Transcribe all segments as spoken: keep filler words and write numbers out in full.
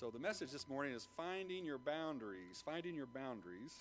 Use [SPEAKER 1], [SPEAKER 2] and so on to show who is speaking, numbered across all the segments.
[SPEAKER 1] So the message this morning is finding your boundaries. Finding your boundaries.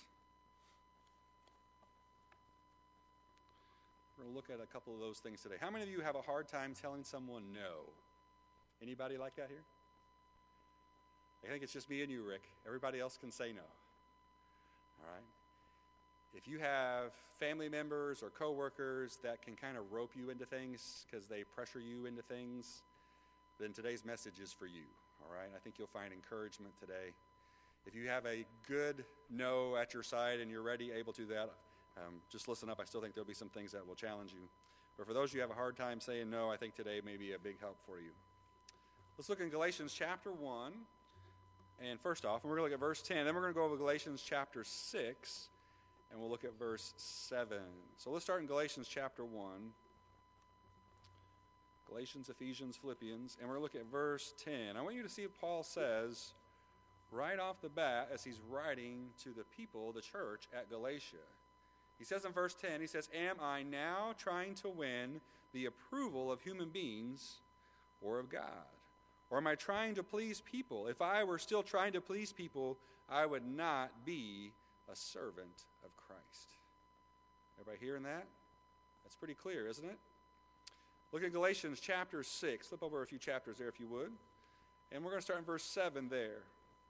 [SPEAKER 1] We're going to look at a couple of those things today. How many of you have a hard time telling someone no? Anybody like that here? I think it's just me and you, Rick. Everybody else can say no. All right? If you have family members or coworkers that can kind of rope you into things because they pressure you into things, then today's message is for you. All right? I think you'll find encouragement today. If you have a good no at your side and you're ready, able to do that, um, just listen up. I still think there'll be some things that will challenge you. But for those of you who have a hard time saying no, I think today may be a big help for you. Let's look in Galatians chapter one. And first off, we're going to look at verse ten. Then we're going to go over Galatians chapter six. And we'll look at verse seven. So let's start in Galatians chapter one. Galatians, Ephesians, Philippians. And we're going to look at verse ten. I want you to see what Paul says right off the bat as he's writing to the people, the church at Galatia. He says in verse ten, he says, "Am I now trying to win the approval of human beings or of God? Or am I trying to please people? If I were still trying to please people, I would not be a servant of Christ." Everybody hearing that? That's pretty clear, isn't it? Look at Galatians chapter six. Flip over a few chapters there if you would. And we're going to start in verse seven there.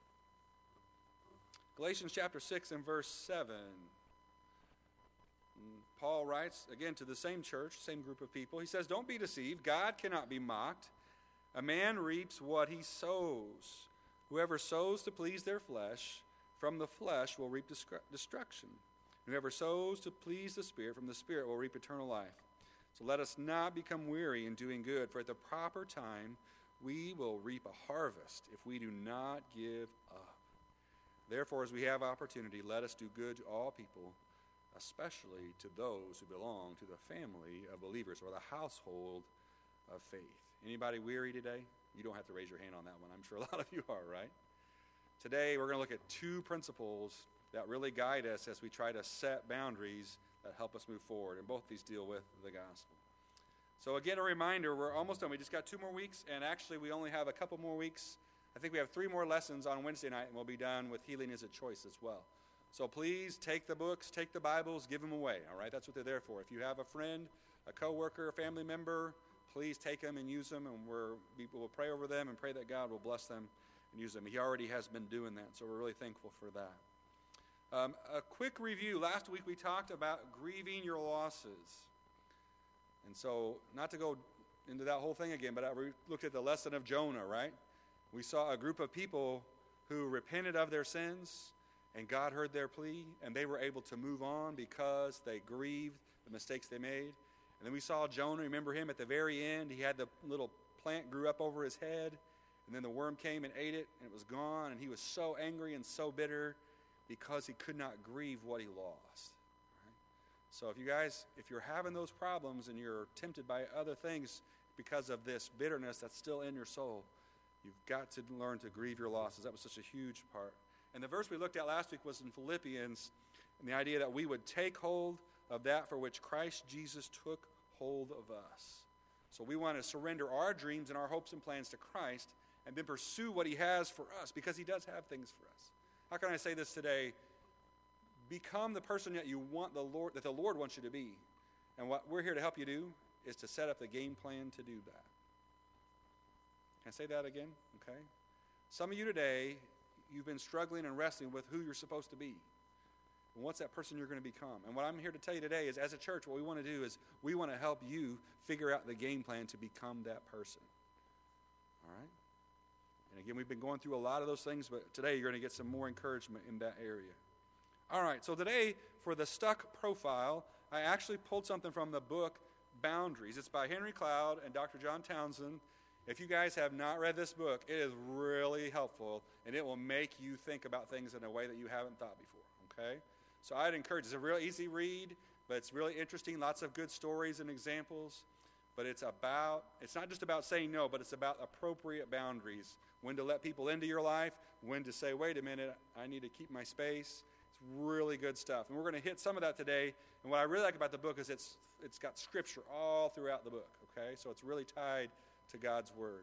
[SPEAKER 1] Galatians chapter six and verse seven. Paul writes, again, to the same church, same group of people. He says, "Don't be deceived. God cannot be mocked. A man reaps what he sows. Whoever sows to please their flesh, from the flesh will reap destruction. Whoever sows to please the Spirit, from the Spirit will reap eternal life. So let us not become weary in doing good, for at the proper time we will reap a harvest if we do not give up. Therefore, as we have opportunity, let us do good to all people, especially to those who belong to the family of believers or the household of faith." Anybody weary today? You don't have to raise your hand on that one. I'm sure a lot of you are, right? Today, we're going to look at two principles that really guide us as we try to set boundaries that help us move forward. And both these deal with the gospel. So again, a reminder, we're almost done. We just got two more weeks, and actually we only have a couple more weeks. I think we have three more lessons on Wednesday night, and we'll be done with Healing is a Choice as well. So please take the books, take the Bibles, give them away, all right? That's what they're there for. If you have a friend, a coworker, a family member, please take them and use them, and we're, we will pray over them and pray that God will bless them and use them. He already has been doing that, so we're really thankful for that. Um, a quick review. Last week we talked about grieving your losses. And so, not to go into that whole thing again, but I looked at the lesson of Jonah, right? We saw a group of people who repented of their sins, and God heard their plea, and they were able to move on because they grieved the mistakes they made. And then we saw Jonah. Remember him at the very end? He had the little plant grew up over his head, and then the worm came and ate it, and it was gone. And he was so angry and so bitter because he could not grieve what he lost. Right? So if you guys, if you're having those problems and you're tempted by other things because of this bitterness that's still in your soul, you've got to learn to grieve your losses. That was such a huge part. And the verse we looked at last week was in Philippians, and the idea that we would take hold of that for which Christ Jesus took hold of us. So we want to surrender our dreams and our hopes and plans to Christ and then pursue what he has for us, because he does have things for us. How can I say this today? Become the person that you want the Lord, that the Lord wants you to be. And what we're here to help you do is to set up the game plan to do that. Can I say that again? Okay. Some of you today, you've been struggling and wrestling with who you're supposed to be. And what's that person you're going to become? And what I'm here to tell you today is, as a church, what we want to do is we want to help you figure out the game plan to become that person. All right? And again, we've been going through a lot of those things, but today you're going to get some more encouragement in that area. All right, so today, for the stuck profile, I actually pulled something from the book Boundaries. It's by Henry Cloud and Doctor John Townsend. If you guys have not read this book, it is really helpful, and it will make you think about things in a way that you haven't thought before, okay? So I'd encourage, it's a real easy read, but it's really interesting, lots of good stories and examples. But it's about, it's not just about saying no, but it's about appropriate boundaries. When to let people into your life, when to say, wait a minute, I need to keep my space. It's really good stuff. And we're going to hit some of that today. And what I really like about the book is it's it's got scripture all throughout the book, okay? So it's really tied to God's word.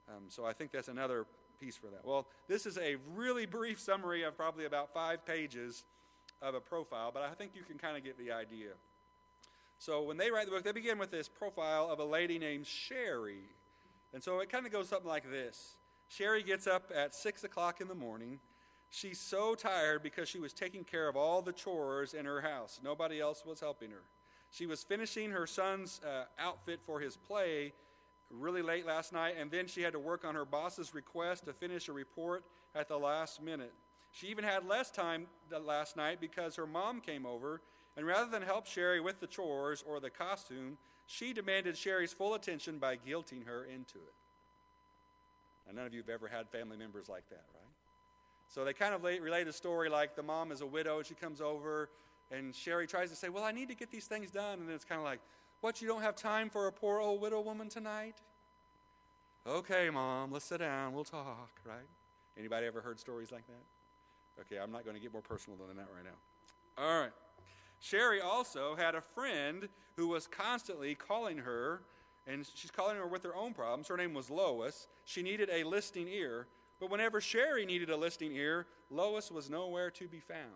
[SPEAKER 1] Um, so I think that's another piece for that. Well, this is a really brief summary of probably about five pages of a profile, but I think you can kind of get the idea. So when they write the book, they begin with this profile of a lady named Sherry. And so it kind of goes something like this. Sherry gets up at six o'clock in the morning. She's so tired because she was taking care of all the chores in her house. Nobody else was helping her. She was finishing her son's uh, outfit for his play really late last night, and then she had to work on her boss's request to finish a report at the last minute. She even had less time last night because her mom came over, and rather than help Sherry with the chores or the costume, she demanded Sherry's full attention by guilting her into it. Now, none of you have ever had family members like that, right? So they kind of relate a story like the mom is a widow, and she comes over, and Sherry tries to say, well, I need to get these things done. And then it's kind of like, what, you don't have time for a poor old widow woman tonight? Okay, Mom, let's sit down. We'll talk, right? Anybody ever heard stories like that? Okay, I'm not going to get more personal than that right now. All right. Sherry also had a friend who was constantly calling her, and she's calling her with her own problems. Her name was Lois. She needed a listening ear, but whenever Sherry needed a listening ear, Lois was nowhere to be found.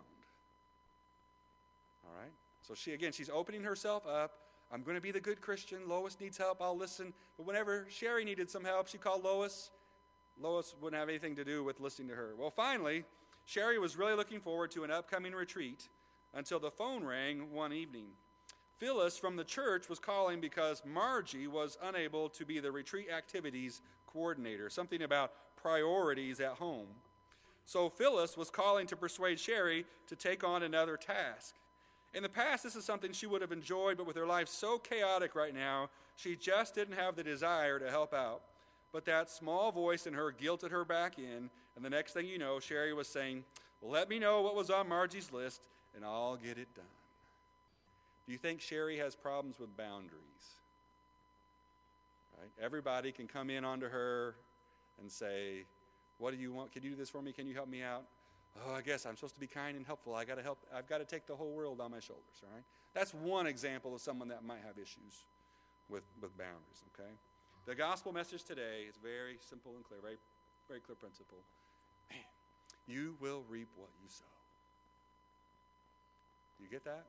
[SPEAKER 1] All right? So she, again, she's opening herself up. I'm going to be the good Christian. Lois needs help. I'll listen. But whenever Sherry needed some help, she called Lois. Lois wouldn't have anything to do with listening to her. Well, finally, Sherry was really looking forward to an upcoming retreat until the phone rang one evening. Phyllis from the church was calling because Margie was unable to be the retreat activities coordinator, something about priorities at home. So Phyllis was calling to persuade Sherry to take on another task. In the past, this is something she would have enjoyed, but with her life so chaotic right now, she just didn't have the desire to help out. But that small voice in her guilted her back in, and the next thing you know, Sherry was saying, well, let me know what was on Margie's list, and I'll get it done. Do you think Sherry has problems with boundaries? Right? Everybody can come in onto her and say, what do you want? Can you do this for me? Can you help me out? Oh, I guess I'm supposed to be kind and helpful. I got to help. I've got to take the whole world on my shoulders, all right? That's one example of someone that might have issues with, with boundaries, okay? The gospel message today is very simple and clear, very, very clear principle. Man, you will reap what you sow. Do you get that?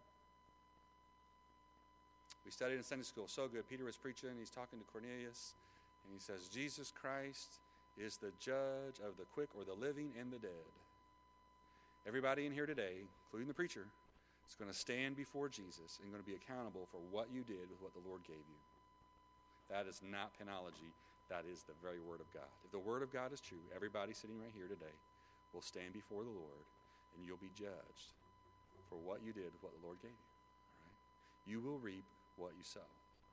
[SPEAKER 1] We studied in Sunday school, so good. Peter was preaching, he's talking to Cornelius, and he says, Jesus Christ is the judge of the quick or the living and the dead. Everybody in here today, including the preacher, is going to stand before Jesus and going to be accountable for what you did with what the Lord gave you. That is not penology. That is the very Word of God. If the Word of God is true, everybody sitting right here today will stand before the Lord, and you'll be judged for what you did with what the Lord gave you. All right? You will reap what you sow.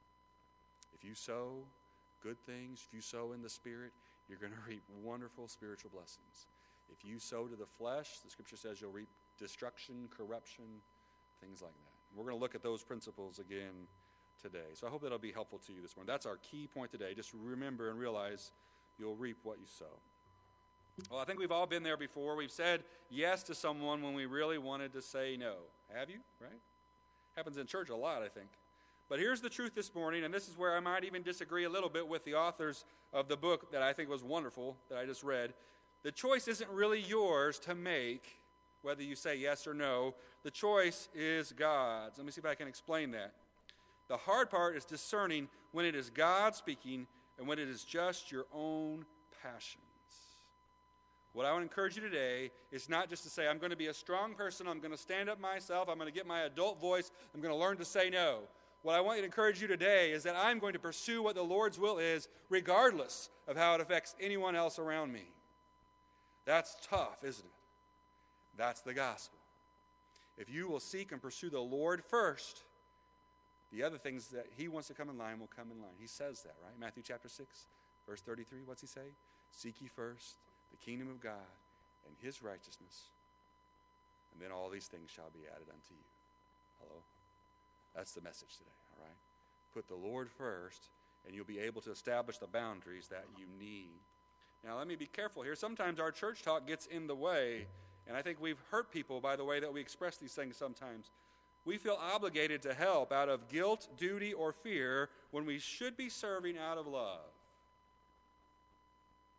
[SPEAKER 1] If you sow good things, if you sow in the Spirit, you're going to reap wonderful spiritual blessings. If you sow to the flesh, the Scripture says you'll reap destruction, corruption, things like that. We're going to look at those principles again today. So I hope that'll be helpful to you this morning. That's our key point today. Just remember and realize you'll reap what you sow. Well, I think we've all been there before. We've said yes to someone when we really wanted to say no. Have you? Right? Happens in church a lot, I think. But here's the truth this morning, and this is where I might even disagree a little bit with the authors of the book that I think was wonderful, that I just read. The choice isn't really yours to make, whether you say yes or no. The choice is God's. Let me see if I can explain that. The hard part is discerning when it is God speaking and when it is just your own passions. What I want to encourage you today is not just to say, I'm going to be a strong person, I'm going to stand up myself, I'm going to get my adult voice, I'm going to learn to say no. What I want to encourage you today is that I'm going to pursue what the Lord's will is, regardless of how it affects anyone else around me. That's tough, isn't it? That's the gospel. If you will seek and pursue the Lord first, the other things that he wants to come in line will come in line. He says that, right? Matthew chapter six, verse thirty-three, what's he say? Seek ye first the kingdom of God and his righteousness, and then all these things shall be added unto you. Hello? That's the message today, all right? Put the Lord first, and you'll be able to establish the boundaries that you need. Now, let me be careful here. Sometimes our church talk gets in the way, and I think we've hurt people by the way that we express these things sometimes. We feel obligated to help out of guilt, duty, or fear when we should be serving out of love.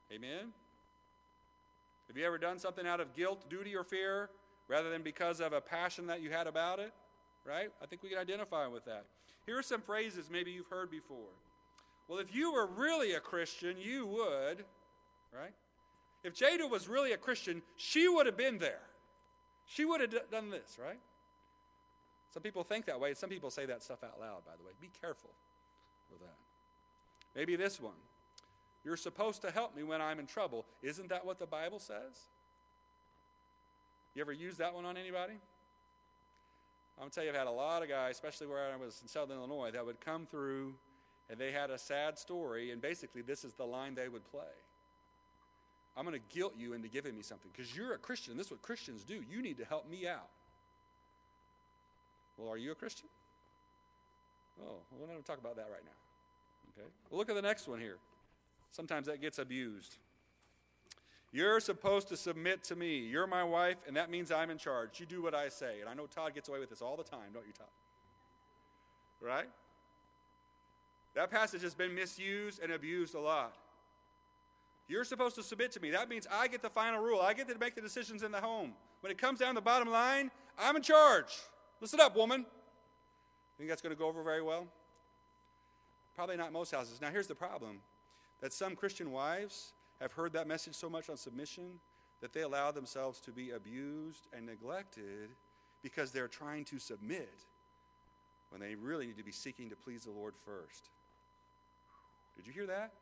[SPEAKER 1] Amen? Have you ever done something out of guilt, duty, or fear rather than because of a passion that you had about it? Right? I think we can identify with that. Here are some phrases maybe you've heard before. Well, if you were really a Christian, you would, right? If Jada was really a Christian, she would have been there. She would have d- done this, right? Some people think that way, and some people say that stuff out loud, by the way. Be careful with that. Maybe this one. You're supposed to help me when I'm in trouble. Isn't that what the Bible says? You ever use that one on anybody? I'm going to tell you, I've had a lot of guys, especially where I was in Southern Illinois, that would come through and they had a sad story, and basically this is the line they would play. I'm going to guilt you into giving me something because you're a Christian. This is what Christians do. You need to help me out. Well, are you a Christian? Oh, well, we're not going to talk about that right now. Okay. Well, look at the next one here. Sometimes that gets abused. You're supposed to submit to me. You're my wife, and that means I'm in charge. You do what I say. And I know Todd gets away with this all the time, don't you, Todd? Right? That passage has been misused and abused a lot. You're supposed to submit to me. That means I get the final rule. I get to make the decisions in the home. When it comes down to the bottom line, I'm in charge. Listen up, woman. Think that's going to go over very well? Probably not most houses. Now, here's the problem. That some Christian wives have heard that message so much on submission that they allow themselves to be abused and neglected because they're trying to submit when they really need to be seeking to please the Lord first. Did you hear that?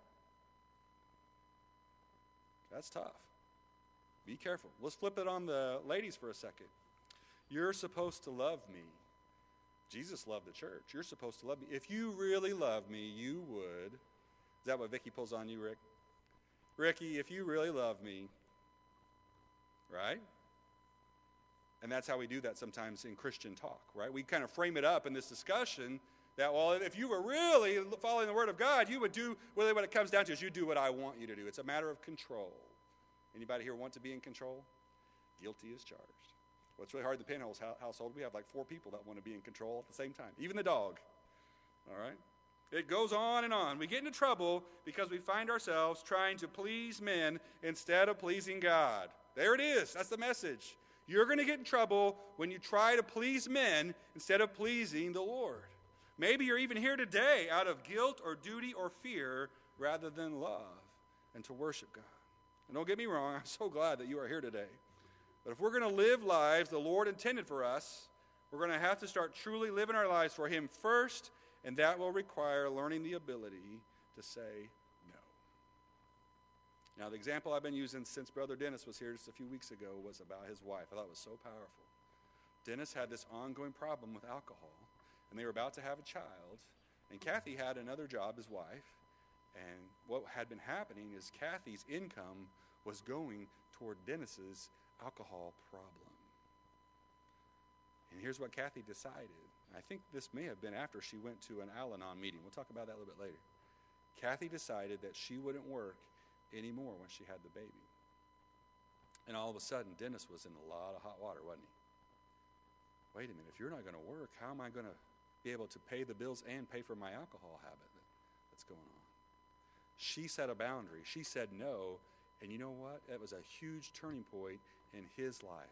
[SPEAKER 1] That's tough. Be careful. Let's flip it on the ladies for a second. You're supposed to love me. Jesus loved the church. You're supposed to love me. If you really love me, you would. Is that what Vicky pulls on you, Rick? Ricky, if you really love me, right? And that's how we do that sometimes in Christian talk, right? We kind of frame it up in this discussion that, well, if you were really following the Word of God, you would do, really what it comes down to is you do what I want you to do. It's a matter of control. Anybody here want to be in control? Guilty as charged. Well, it's really hard in the Penholz household. We have like four people that want to be in control at the same time, even the dog, all right? It goes on and on. We get into trouble because we find ourselves trying to please men instead of pleasing God. There it is. That's the message. You're going to get in trouble when you try to please men instead of pleasing the Lord. Maybe you're even here today out of guilt or duty or fear rather than love and to worship God. And don't get me wrong, I'm so glad that you are here today. But if we're going to live lives the Lord intended for us, we're going to have to start truly living our lives for Him first. And that will require learning the ability to say no. Now, the example I've been using since Brother Dennis was here just a few weeks ago was about his wife. I thought it was so powerful. Dennis had this ongoing problem with alcohol, and they were about to have a child. And Kathy had another job as wife. And what had been happening is Kathy's income was going toward Dennis's alcohol problem. And here's what Kathy decided. I think this may have been after she went to an Al-Anon meeting. We'll talk about that a little bit later. Kathy decided that she wouldn't work anymore when she had the baby. And all of a sudden, Dennis was in a lot of hot water, wasn't he? Wait a minute, if you're not going to work, how am I going to be able to pay the bills and pay for my alcohol habit that's going on? She set a boundary. She said no, and you know what? It was a huge turning point in his life.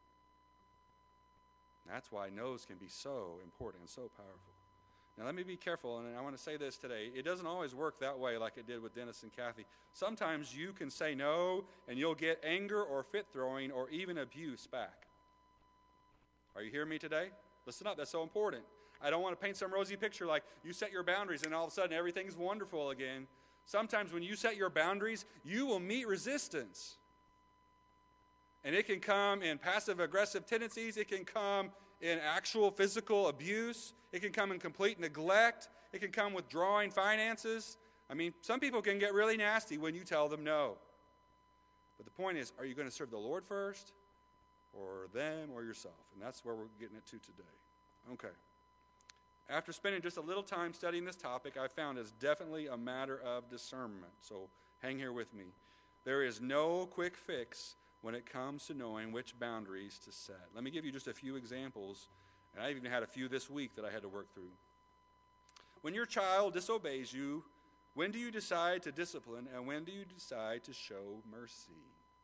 [SPEAKER 1] That's why no's can be so important and so powerful. Now, let me be careful, and I want to say this today. It doesn't always work that way like it did with Dennis and Kathy. Sometimes you can say no, and you'll get anger or fit-throwing or even abuse back. Are you hearing me today? Listen up. That's so important. I don't want to paint some rosy picture like you set your boundaries, and all of a sudden everything's wonderful again. Sometimes when you set your boundaries, you will meet resistance. And it can come in passive-aggressive tendencies. It can come in actual physical abuse. It can come in complete neglect. It can come withdrawing finances. I mean, some people can get really nasty when you tell them no. But the point is, are you going to serve the Lord first, or them, or yourself? And that's where we're getting it to today. Okay. After spending just a little time studying this topic, I found it's definitely a matter of discernment. So hang here with me. There is no quick fix when it comes to knowing which boundaries to set. Let me give you just a few examples, and I even had a few this week that I had to work through. When your child disobeys you, When do you decide to discipline, and when do you decide to show mercy?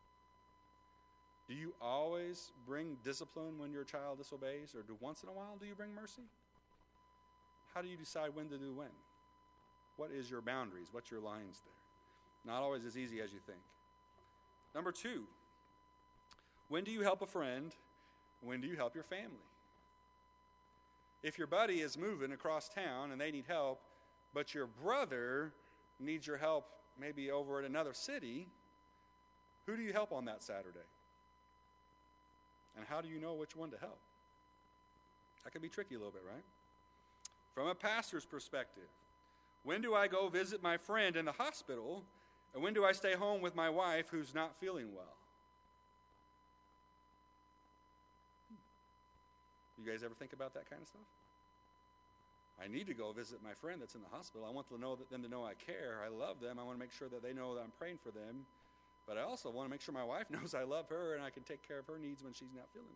[SPEAKER 1] Do you always bring discipline when your child disobeys, or do once in a while do you bring mercy? How do you decide when to do when? What is your boundaries? What's your lines there? Not always as easy as you think. Number two, when do you help a friend? When do you help your family? If your buddy is moving across town and they need help, but your brother needs your help maybe over at another city, who do you help on that Saturday? And how do you know which one to help? That can be tricky a little bit, right? From a pastor's perspective, when do I go visit my friend in the hospital, and when do I stay home with my wife who's not feeling well? You guys ever think about that kind of stuff? I need to go visit my friend that's in the hospital. I want to know that them to know I care. I love them. I want to make sure that they know that I'm praying for them. But I also want to make sure my wife knows I love her and I can take care of her needs when she's not feeling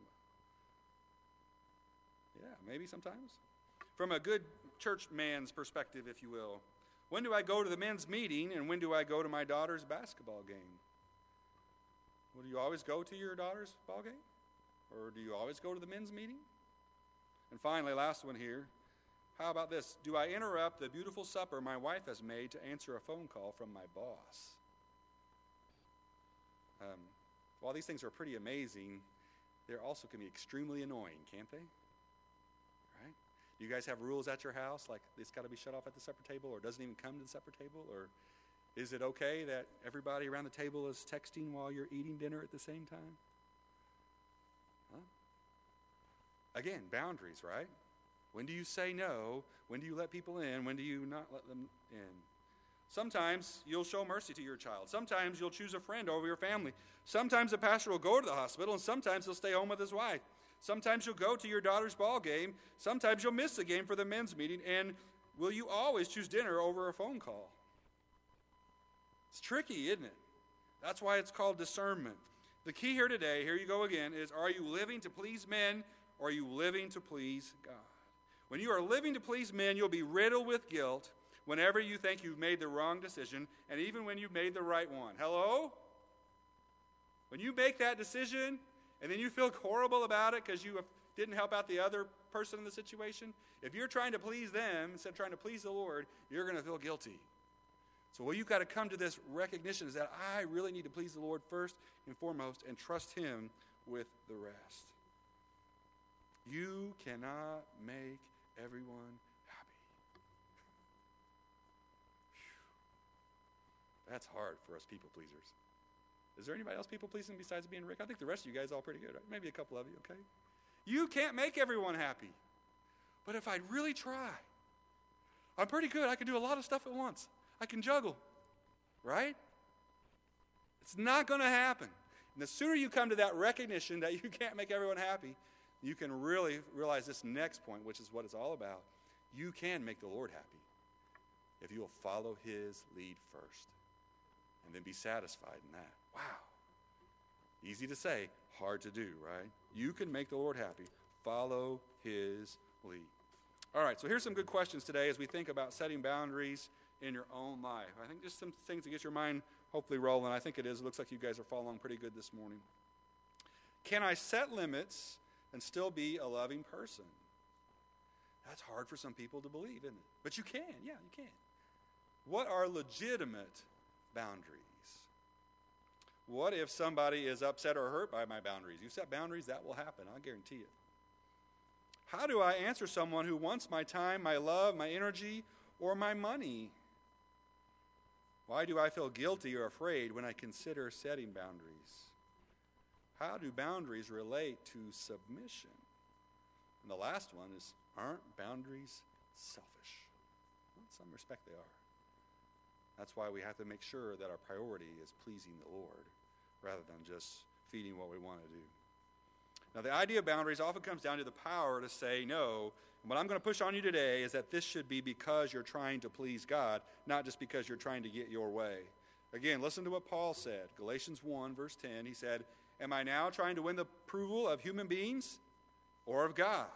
[SPEAKER 1] well. Yeah, maybe sometimes. From a good church man's perspective, if you will, when do I go to the men's meeting and when do I go to my daughter's basketball game? Well, do you always go to your daughter's ball game? Or do you always go to the men's meeting? And finally, last one here. How about this? Do I interrupt the beautiful supper my wife has made to answer a phone call from my boss? Um, while these things are pretty amazing, they also can be extremely annoying, can't they? Right? Do you guys have rules at your house, like it's got to be shut off at the supper table, or doesn't even come to the supper table? Or is it okay that everybody around the table is texting while you're eating dinner at the same time? Huh? Again, boundaries, right? When do you say no? When do you let people in? When do you not let them in? Sometimes you'll show mercy to your child. Sometimes you'll choose a friend over your family. Sometimes the pastor will go to the hospital, and sometimes he'll stay home with his wife. Sometimes you'll go to your daughter's ball game. Sometimes you'll miss the game for the men's meeting. And will you always choose dinner over a phone call? It's tricky, isn't it? That's why it's called discernment. The key here today, here you go again, is are you living to please men or are you living to please God? When you are living to please men, you'll be riddled with guilt whenever you think you've made the wrong decision, and even when you've made the right one. Hello? When you make that decision, and then you feel horrible about it because you didn't help out the other person in the situation, if you're trying to please them instead of trying to please the Lord, you're going to feel guilty. So what you've got to come to this recognition is that I really need to please the Lord first and foremost and trust Him with the rest. You cannot make everyone happy. Whew. That's hard for us people pleasers. Is there anybody else people pleasing besides me and Rick? I think the rest of you guys are all pretty good, right? Maybe a couple of you, okay? You can't make everyone happy. But if I'd really try, I'm pretty good. I can do a lot of stuff at once. I can juggle, right? It's not going to happen. And the sooner you come to that recognition that you can't make everyone happy, you can really realize this next point, which is what it's all about. You can make the Lord happy if you will follow His lead first and then be satisfied in that. Wow. Easy to say, hard to do, right? You can make the Lord happy. Follow His lead. All right, so here's some good questions today as we think about setting boundaries in your own life. I think just some things to get your mind hopefully rolling. I think it is. It looks like you guys are following pretty good this morning. Can I set limits and still be a loving person? That's hard for some people to believe, isn't it? But you can. Yeah, you can. What are legitimate boundaries? What if somebody is upset or hurt by my boundaries? You set boundaries, that will happen. I'll guarantee it. How do I answer someone who wants my time, my love, my energy, or my money? Why do I feel guilty or afraid when I consider setting boundaries? How do boundaries relate to submission? And the last one is, aren't boundaries selfish? Well, in some respect they are. That's why we have to make sure that our priority is pleasing the Lord rather than just feeding what we want to do. Now, the idea of boundaries often comes down to the power to say no. And what I'm going to push on you today is that this should be because you're trying to please God, not just because you're trying to get your way. Again, listen to what Paul said. Galatians one, verse ten, he said, am I now trying to win the approval of human beings or of God?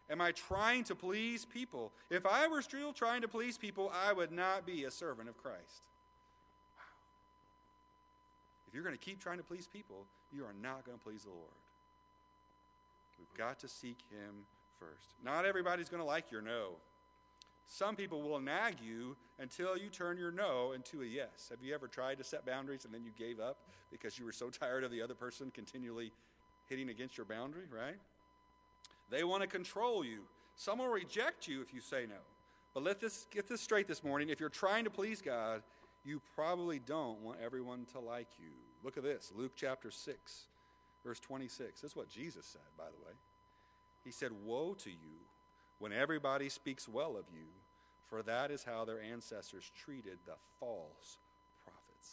[SPEAKER 1] Am I trying to please people? If I were still trying to please people, I would not be a servant of Christ. Wow. If you're going to keep trying to please people, you are not going to please the Lord. We've got to seek him first. Not everybody's going to like your no. Some people will nag you until you turn your no into a yes. Have you ever tried to set boundaries and then you gave up because you were so tired of the other person continually hitting against your boundary, right? They want to control you. Some will reject you if you say no. But let this get this straight this morning. If you're trying to please God, you probably don't want everyone to like you. Look at this, Luke chapter six, verse twenty-six. This is what Jesus said, by the way. He said, "Woe to you when everybody speaks well of you, for that is how their ancestors treated the false prophets."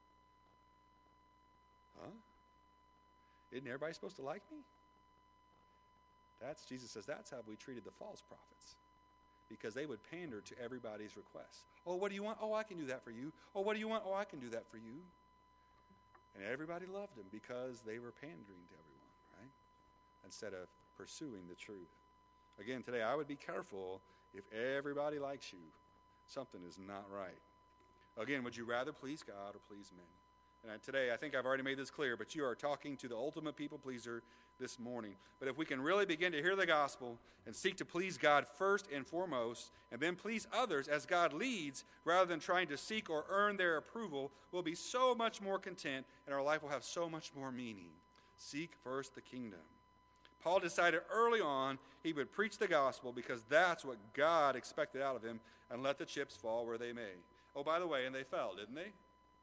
[SPEAKER 1] Huh? Isn't everybody supposed to like me? That's, Jesus says, that's how we treated the false prophets. Because they would pander to everybody's requests. Oh, what do you want? Oh, I can do that for you. Oh, what do you want? Oh, I can do that for you. And everybody loved them because they were pandering to everyone, right? Instead of pursuing the truth. Again, today, I would be careful if everybody likes you. Something is not right. Again, would you rather please God or please men? And I, today, I think I've already made this clear, but you are talking to the ultimate people pleaser this morning. But if we can really begin to hear the gospel and seek to please God first and foremost, and then please others as God leads, rather than trying to seek or earn their approval, we'll be so much more content, and our life will have so much more meaning. Seek first the kingdom. Paul decided early on he would preach the gospel because that's what God expected out of him, and let the chips fall where they may. Oh, by the way, and they fell, didn't they?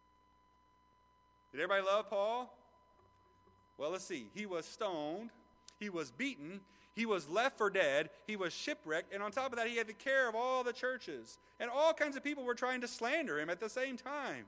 [SPEAKER 1] Did everybody love Paul? Well, let's see. He was stoned. He was beaten. He was left for dead. He was shipwrecked. And on top of that, he had the care of all the churches. And all kinds of people were trying to slander him at the same time.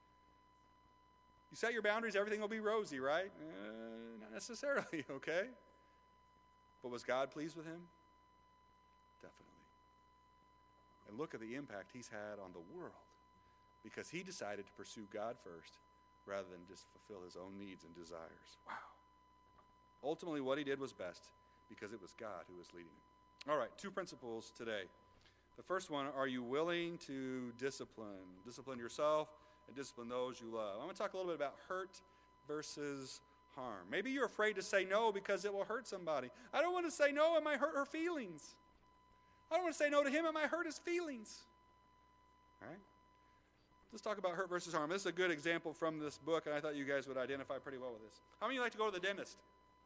[SPEAKER 1] You set your boundaries, everything will be rosy, right? Uh, not necessarily, okay? But was God pleased with him? Definitely. And look at the impact he's had on the world. Because he decided to pursue God first, rather than just fulfill his own needs and desires. Wow. Ultimately, what he did was best because it was God who was leading him. All right, two principles today. The first one, are you willing to discipline? Discipline yourself and discipline those you love. I'm going to talk a little bit about hurt versus harm. Maybe you're afraid to say no because it will hurt somebody. I don't want to say no, it might hurt her feelings. I don't want to say no to him, it might hurt his feelings. All right? Let's talk about hurt versus harm. This is a good example from this book, and I thought you guys would identify pretty well with this. How many of you like to go to the dentist?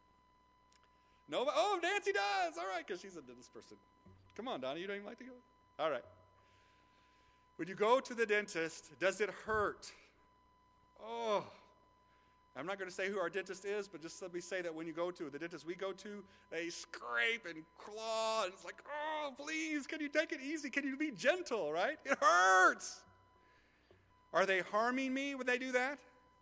[SPEAKER 1] No? Oh, Nancy does. All right, because she's a dentist person. Come on, Donnie, you don't even like to go? All right. When you go to the dentist, does it hurt? Oh, I'm not going to say who our dentist is, but just let me say that when you go to the dentist we go to, they scrape and claw, and it's like, oh, please, can you take it easy? Can you be gentle, right? It hurts. Are they harming me when they do that?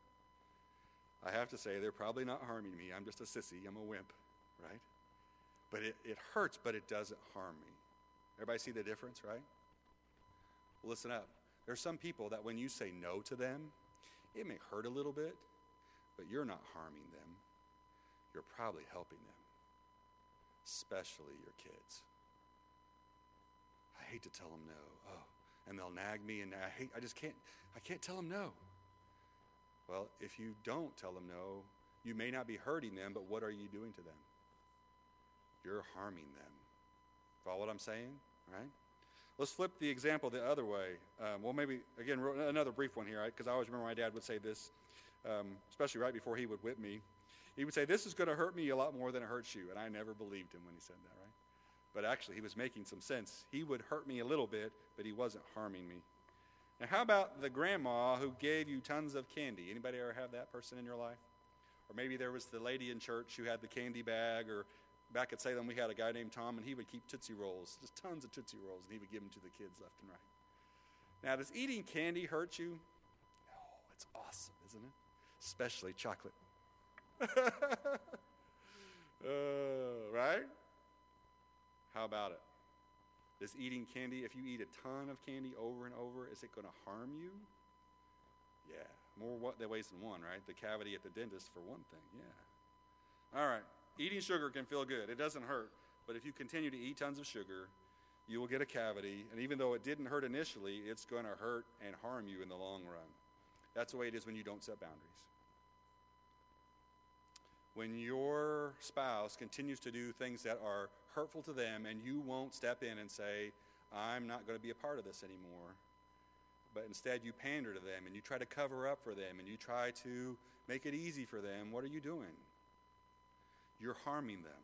[SPEAKER 1] I have to say, they're probably not harming me. I'm just a sissy. I'm a wimp, right? But it, it hurts, but it doesn't harm me. Everybody see the difference, right? Well, listen up. There's some people that when you say no to them, it may hurt a little bit, but you're not harming them. You're probably helping them, especially your kids. I hate to tell them no. Oh. And they'll nag me, and I hate. I just can't. I can't tell them no. Well, if you don't tell them no, you may not be hurting them, but what are you doing to them? You're harming them. Follow what I'm saying? All right. Let's flip the example the other way. Um, well, maybe again another brief one here, right? Because I always remember my dad would say this, um, especially right before he would whip me. He would say, "This is going to hurt me a lot more than it hurts you," and I never believed him when he said that, right? But actually, he was making some sense. He would hurt me a little bit, but he wasn't harming me. Now, how about the grandma who gave you tons of candy? Anybody ever have that person in your life? Or maybe there was the lady in church who had the candy bag, or back at Salem we had a guy named Tom, and he would keep Tootsie Rolls, just tons of Tootsie Rolls, and he would give them to the kids left and right. Now, does eating candy hurt you? No, it's awesome, isn't it? Especially chocolate. uh, right? How about it? Is eating candy, if you eat a ton of candy over and over, is it going to harm you? Yeah, more ways than one, right? The cavity at the dentist for one thing, yeah. All right, eating sugar can feel good. It doesn't hurt. But if you continue to eat tons of sugar, you will get a cavity, and even though it didn't hurt initially, it's going to hurt and harm you in the long run. That's the way it is when you don't set boundaries. When your spouse continues to do things that are hurtful to them and you won't step in and say, I'm not going to be a part of this anymore, but instead you pander to them and you try to cover up for them and you try to make it easy for them, what are you doing? You're harming them.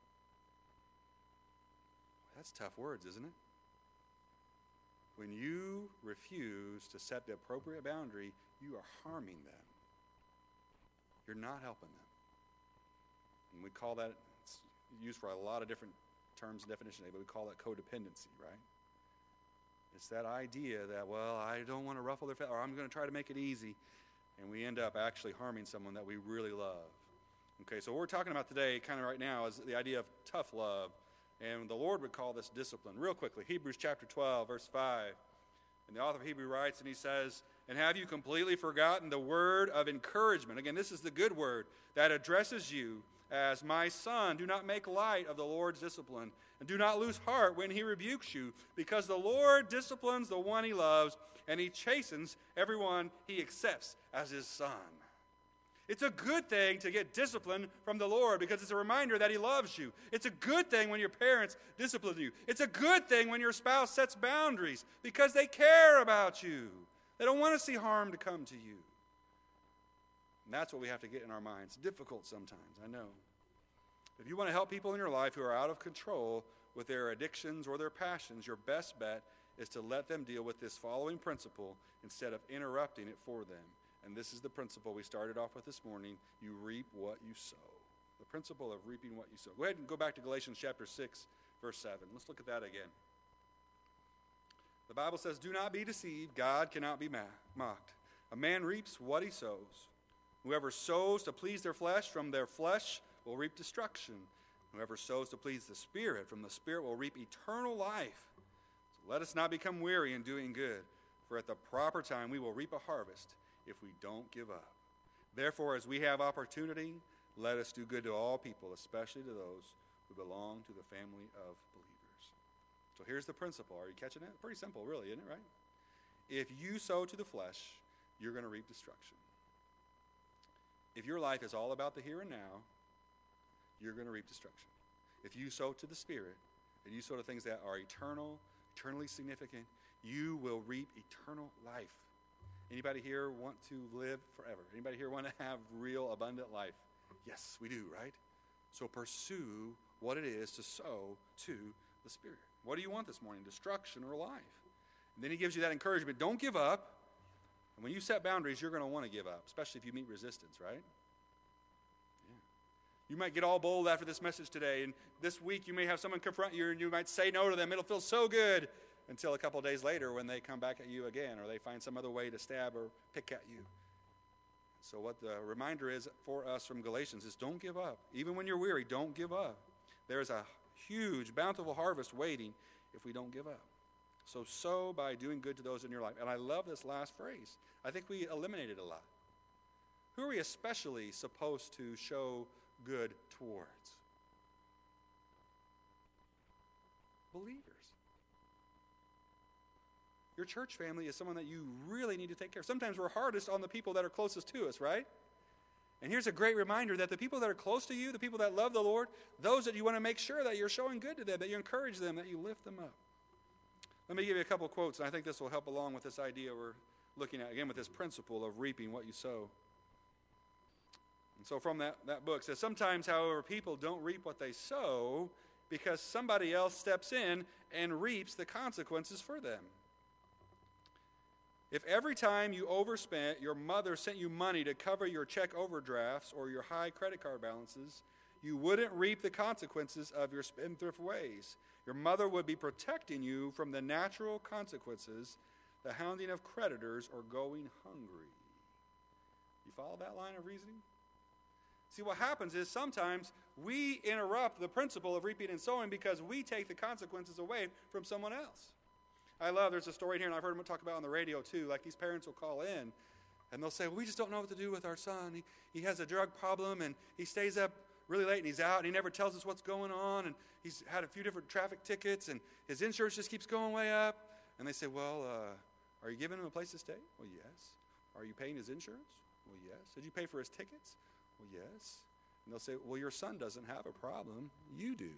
[SPEAKER 1] That's tough words, isn't it? When you refuse to set the appropriate boundary, you are harming them. You're not helping them. And we call that, it's used for a lot of different terms and definitions, but we call that codependency, right? It's that idea that, well, I don't want to ruffle their feathers, or I'm going to try to make it easy, and we end up actually harming someone that we really love. Okay, so what we're talking about today, kind of right now, is the idea of tough love, and the Lord would call this discipline. Real quickly, Hebrews chapter twelve, verse five, and the author of Hebrews writes, and he says, and have you completely forgotten the word of encouragement? Again, this is the good word that addresses you as my son. Do not make light of the Lord's discipline, and do not lose heart when he rebukes you, because the Lord disciplines the one he loves, and he chastens everyone he accepts as his son. It's a good thing to get discipline from the Lord because it's a reminder that he loves you. It's a good thing when your parents discipline you. It's a good thing when your spouse sets boundaries because they care about you. They don't want to see harm to come to you. And that's what we have to get in our minds. Difficult sometimes, I know. If you want to help people in your life who are out of control with their addictions or their passions, your best bet is to let them deal with this following principle instead of interrupting it for them. And this is the principle we started off with this morning. You reap what you sow. The principle of reaping what you sow. Go ahead and go back to Galatians chapter six, verse seven. Let's look at that again. The Bible says, do not be deceived. God cannot be mocked. A man reaps what he sows. Whoever sows to please their flesh, from their flesh will reap destruction. Whoever sows to please the Spirit, from the Spirit will reap eternal life. So let us not become weary in doing good, for at the proper time we will reap a harvest if we don't give up. Therefore, as we have opportunity, let us do good to all people, especially to those who belong to the family of believers. So here's the principle. Are you catching it? Pretty simple, really, isn't it, right? If you sow to the flesh, you're going to reap destruction. If your life is all about the here and now, you're going to reap destruction. If you sow to the Spirit, and you sow to things that are eternal, eternally significant, you will reap eternal life. Anybody here want to live forever? Anybody here want to have real abundant life? Yes, we do, right? So pursue what it is to sow to the Spirit. What do you want this morning, destruction or life? And then he gives you that encouragement. Don't give up. And when you set boundaries, you're going to want to give up, especially if you meet resistance, right? Yeah. You might get all bold after this message today, and this week you may have someone confront you, and you might say no to them. It'll feel so good until a couple of days later when they come back at you again, or they find some other way to stab or pick at you. So what the reminder is for us from Galatians is don't give up. Even when you're weary, don't give up. There's a huge, bountiful harvest waiting if we don't give up. So sow by doing good to those in your life. And I love this last phrase. I think we eliminated a lot. Who are we especially supposed to show good towards? Believers. Your church family is someone that you really need to take care of. Sometimes we're hardest on the people that are closest to us, right? And here's a great reminder that the people that are close to you, the people that love the Lord, those that you want to make sure that you're showing good to them, that you encourage them, that you lift them up. Let me give you a couple quotes, and I think this will help along with this idea we're looking at, again, with this principle of reaping what you sow. And so from that, that book, it says, sometimes, however, people don't reap what they sow because somebody else steps in and reaps the consequences for them. If every time you overspent, your mother sent you money to cover your check overdrafts or your high credit card balances, you wouldn't reap the consequences of your spendthrift ways. Your mother would be protecting you from the natural consequences, the hounding of creditors, or going hungry. You follow that line of reasoning? See, what happens is sometimes we interrupt the principle of reaping and sowing because we take the consequences away from someone else. I love, there's a story here, and I've heard them talk about on the radio too, like these parents will call in, and they'll say, well, we just don't know what to do with our son. He, he has a drug problem, and he stays up really late and he's out and he never tells us what's going on and he's had a few different traffic tickets and his insurance just keeps going way up. And they say, well, uh, are you giving him a place to stay? Well, yes. Are you paying his insurance? Well, yes. Did you pay for his tickets? Well, yes. And they'll say, well, your son doesn't have a problem. You do.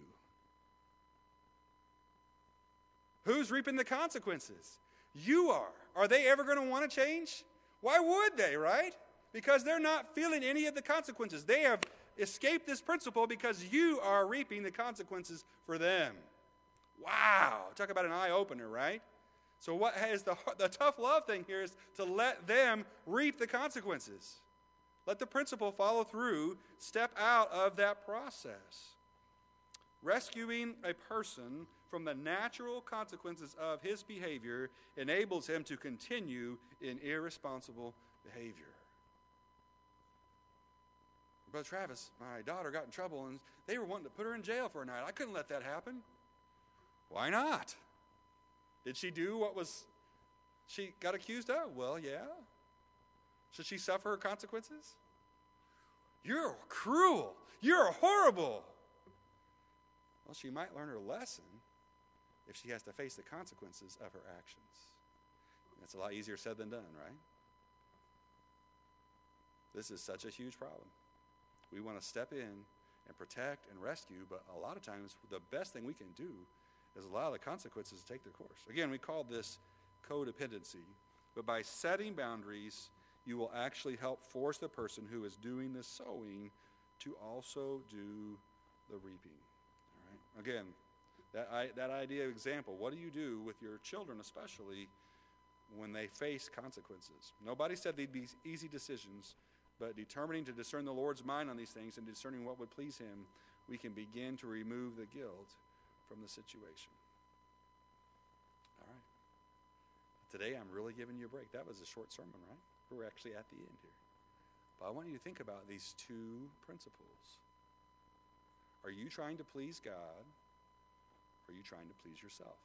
[SPEAKER 1] Who's reaping the consequences? You are. Are they ever going to want to change? Why would they, right? Because they're not feeling any of the consequences. They have escaped this principle because you are reaping the consequences for them. Wow. Talk about an eye-opener, right? So what is the, the tough love thing here is to let them reap the consequences. Let the principle follow through, step out of that process. Rescuing a person from the natural consequences of his behavior enables him to continue in irresponsible behavior. Brother Travis, my daughter got in trouble and they were wanting to put her in jail for a night. I couldn't let that happen. Why not? Did she do what was she got accused of? Well, yeah. Should she suffer her consequences? You're cruel. You're horrible. Well, she might learn her lesson if she has to face the consequences of her actions. That's a lot easier said than done, right? This is such a huge problem. We want to step in and protect and rescue, but a lot of times the best thing we can do is allow the consequences to take their course. Again, we call this codependency, but by setting boundaries, you will actually help force the person who is doing the sowing to also do the reaping. All right? Again, that, I, that idea example, what do you do with your children especially when they face consequences? Nobody said they'd be easy decisions, but determining to discern the Lord's mind on these things and discerning what would please him, we can begin to remove the guilt from the situation. All right. Today I'm really giving you a break. That was a short sermon, right? We're actually at the end here. But I want you to think about these two principles. Are you trying to please God, or are you trying to please yourself?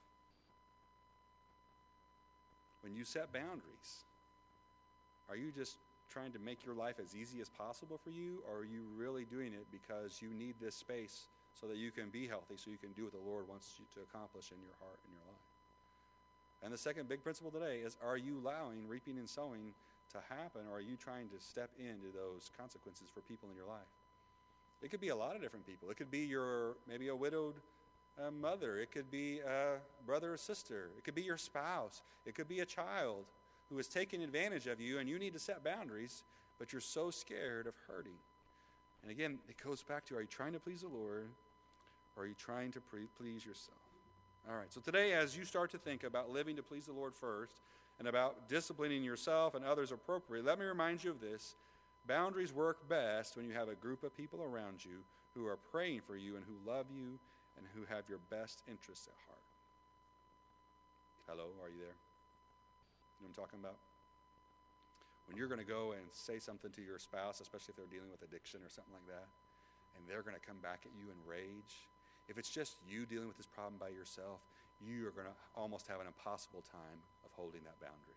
[SPEAKER 1] When you set boundaries, are you just trying to make your life as easy as possible for you, or are you really doing it because you need this space so that you can be healthy, so you can do what the Lord wants you to accomplish in your heart and your life? And the second big principle today is, are you allowing reaping and sowing to happen, or are you trying to step into those consequences for people in your life? It could be a lot of different people. It could be your, maybe a widowed uh, mother. It could be a brother or sister. It could be your spouse. It could be a child who is taking advantage of you, and you need to set boundaries, but you're so scared of hurting. And again, it goes back to, are you trying to please the Lord, or are you trying to pre- please yourself? All right, so today as you start to think about living to please the Lord first and about disciplining yourself and others appropriately, let me remind you of this. Boundaries work best when you have a group of people around you who are praying for you and who love you and who have your best interests at heart. Hello, are you there? You know what I'm talking about? When you're going to go and say something to your spouse, especially if they're dealing with addiction or something like that, and they're going to come back at you in rage, if it's just you dealing with this problem by yourself, you are going to almost have an impossible time of holding that boundary.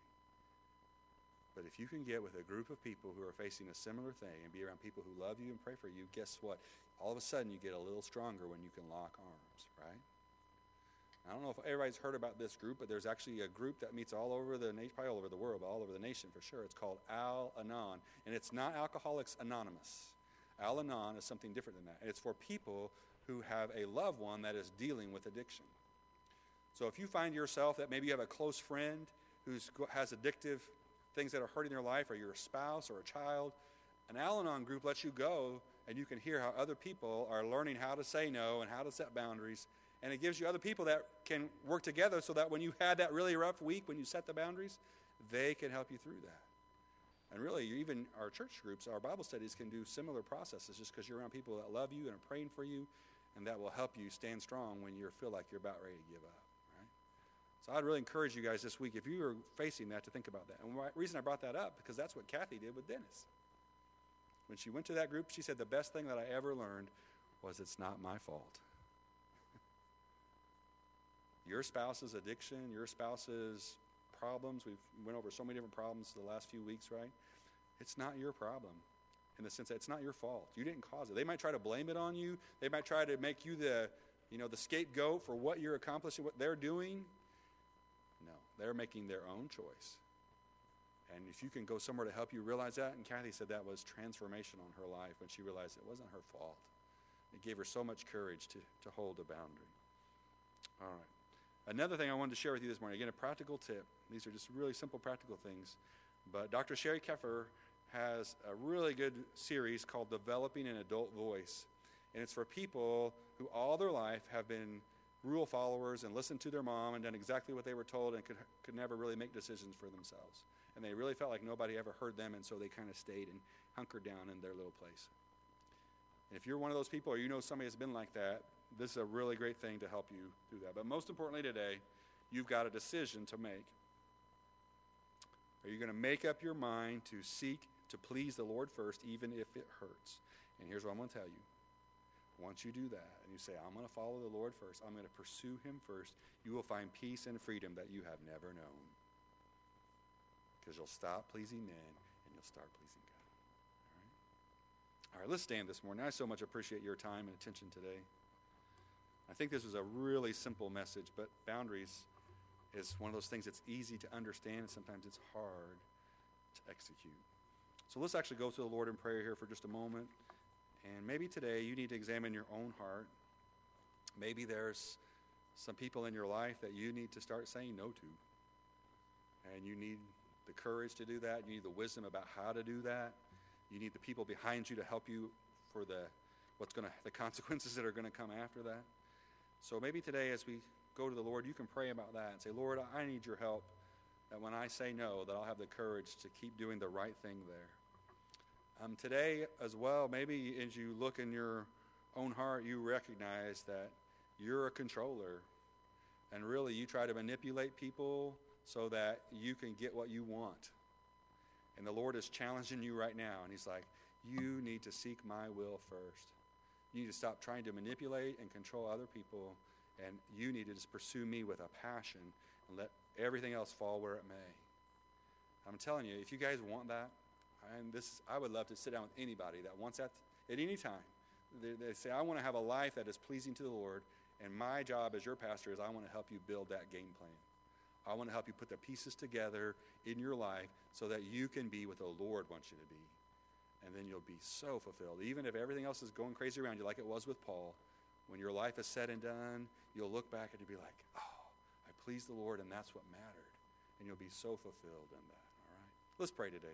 [SPEAKER 1] But if you can get with a group of people who are facing a similar thing and be around people who love you and pray for you, guess what? All of a sudden you get a little stronger when you can lock arms, right? I don't know if everybody's heard about this group, but there's actually a group that meets all over the nation, probably all over the world, but all over the nation for sure. It's called Al-Anon, and it's not Alcoholics Anonymous. Al-Anon is something different than that, and it's for people who have a loved one that is dealing with addiction. So if you find yourself that maybe you have a close friend who has addictive things that are hurting their life, or you're a spouse or a child, an Al-Anon group lets you go, and you can hear how other people are learning how to say no and how to set boundaries. And it gives you other people that can work together so that when you had that really rough week, when you set the boundaries, they can help you through that. And really, even our church groups, our Bible studies can do similar processes just because you're around people that love you and are praying for you, and that will help you stand strong when you feel like you're about ready to give up. Right? So I'd really encourage you guys this week, if you are facing that, to think about that. And the reason I brought that up, because that's what Kathy did with Dennis. When she went to that group, she said, the best thing that I ever learned was it's not my fault. Your spouse's addiction, your spouse's problems, we've went over so many different problems the last few weeks, right? It's not your problem. in the sense that it's not your fault. You didn't cause it. They might try to blame it on you. They might try to make you the, you know, the scapegoat for what you're accomplishing, what they're doing. No, they're making their own choice. And if you can go somewhere to help you realize that, and Kathy said that was transformation on her life when she realized it wasn't her fault. It gave her so much courage to, to hold a boundary. All right. Another thing I wanted to share with you this morning, again, a practical tip. These are just really simple practical things. But Doctor Sherry Keffer has a really good series called Developing an Adult Voice. And it's for people who all their life have been rule followers and listened to their mom and done exactly what they were told and could, could never really make decisions for themselves. And they really felt like nobody ever heard them, and so they kind of stayed and hunkered down in their little place. And if you're one of those people or you know somebody that's been like that, this is a really great thing to help you do that. But most importantly today, you've got a decision to make. Are you going to make up your mind to seek to please the Lord first, even if it hurts? And here's what I'm going to tell you. Once you do that, and you say, I'm going to follow the Lord first, I'm going to pursue him first, you will find peace and freedom that you have never known. Because you'll stop pleasing men, and you'll start pleasing God. All right? All right, let's stand this morning. I so much appreciate your time and attention today. I think this was a really simple message, but boundaries is one of those things that's easy to understand, and sometimes it's hard to execute. So let's actually go to the Lord in prayer here for just a moment. And maybe today you need to examine your own heart. Maybe there's some people in your life that you need to start saying no to. And you need the courage to do that. You need the wisdom about how to do that. You need the people behind you to help you for the what's going to the consequences that are going to come after that. So maybe today as we go to the Lord, you can pray about that and say, Lord, I need your help, that when I say no, that I'll have the courage to keep doing the right thing there. Um, today as well, maybe as you look in your own heart, you recognize that you're a controller, and really you try to manipulate people so that you can get what you want. And the Lord is challenging you right now, and he's like, you need to seek my will first. You need to stop trying to manipulate and control other people, and you need to just pursue me with a passion and let everything else fall where it may. I'm telling you, if you guys want that, and this, I would love to sit down with anybody that wants that at any time. They, they say, I want to have a life that is pleasing to the Lord, and my job as your pastor is I want to help you build that game plan. I want to help you put the pieces together in your life so that you can be what the Lord wants you to be. And then you'll be so fulfilled. Even if everything else is going crazy around you, like it was with Paul, when your life is said and done, you'll look back and you'll be like, oh, I pleased the Lord, and that's what mattered. And you'll be so fulfilled in that. All right? Let's pray today.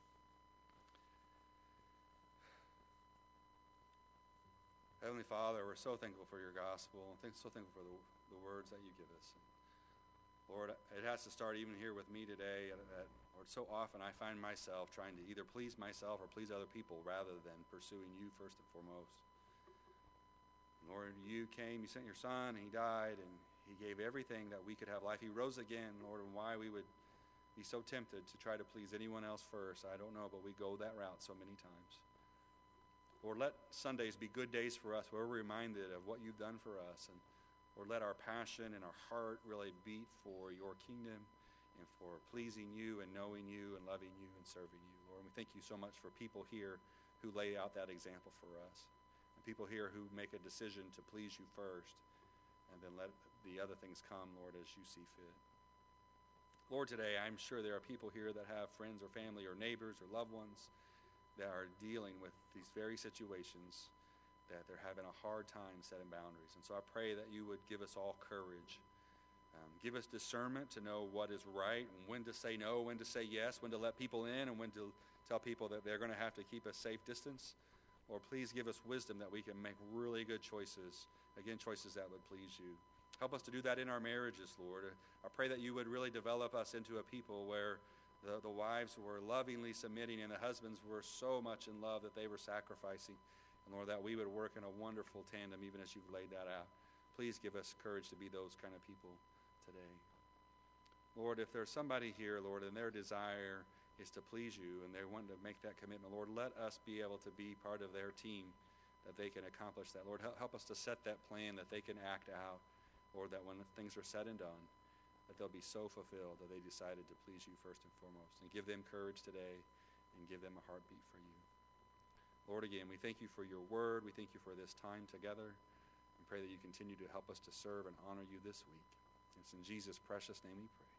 [SPEAKER 1] Heavenly Father, we're so thankful for your gospel, and so thankful for the, the words that you give us. Lord, it has to start even here with me today, that, Lord, so often I find myself trying to either please myself or please other people rather than pursuing you first and foremost. Lord, you came, you sent your son, and he died, and he gave everything that we could have life. He rose again, Lord, and why we would be so tempted to try to please anyone else first, I don't know, but we go that route so many times. Lord, let Sundays be good days for us where we're reminded of what you've done for us, and Lord, let our passion and our heart really beat for your kingdom and for pleasing you and knowing you and loving you and serving you. Lord, we thank you so much for people here who lay out that example for us, and people here who make a decision to please you first and then let the other things come, Lord, as you see fit. Lord, today I'm sure there are people here that have friends or family or neighbors or loved ones that are dealing with these very situations, that they're having a hard time setting boundaries. And so I pray that you would give us all courage. Um, give us discernment to know what is right and when to say no, when to say yes, when to let people in, and when to tell people that they're going to have to keep a safe distance. Lord, please give us wisdom that we can make really good choices, again, choices that would please you. Help us to do that in our marriages, Lord. I pray that you would really develop us into a people where the, the wives were lovingly submitting and the husbands were so much in love that they were sacrificing. And Lord, that we would work in a wonderful tandem even as you've laid that out. Please give us courage to be those kind of people today. Lord, if there's somebody here, Lord, and their desire is to please you and they want to make that commitment, Lord, let us be able to be part of their team that they can accomplish that. Lord, help us to set that plan that they can act out, Lord, that when things are said and done, that they'll be so fulfilled that they decided to please you first and foremost. And give them courage today and give them a heartbeat for you. Lord, again, we thank you for your word. We thank you for this time together. We pray that you continue to help us to serve and honor you this week. It's in Jesus' precious name we pray.